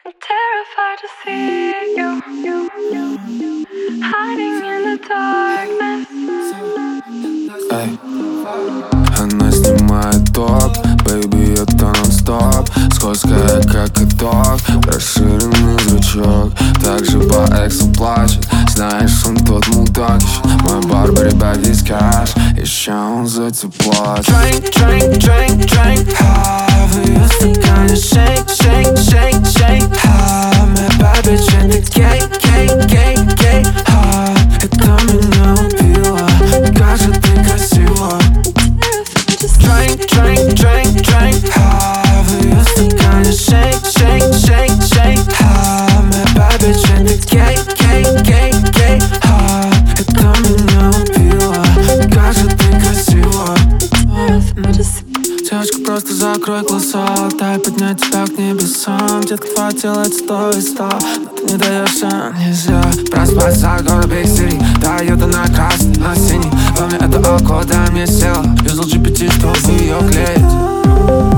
I'm terrified to see you hiding in the darkness. Эй, она снимает топ, бэйби, это нон-стоп. Скользкая, как итог, расширенный зрачок. Также по эксу плачет, знаешь, он тот мудак еще. Мой барбер, ребят, здесь кэш, еще он за тепло. Drink, drink, drink, drink, в ее стакане shake, shake, shake, shake. Моя bad bitch, это гей, гей, гей, гей. Это меня убило, как же ты красива. Drink, drink, drink, drink, в ее стакане shake, shake, shake, shake. Моя bad bitch, это гей, гей, гей, гей. Это меня убило, как же ты красива. Девочка, просто закрой глаза, дай поднять тебя к небесам. Детка, твое тело это 100 из 100, но ты не даешься, нельзя проспаться, город Big City. Тойота на красный, на синий. Во мне это око, дай мне сила. Юзал GPT, чтобы ее клеить.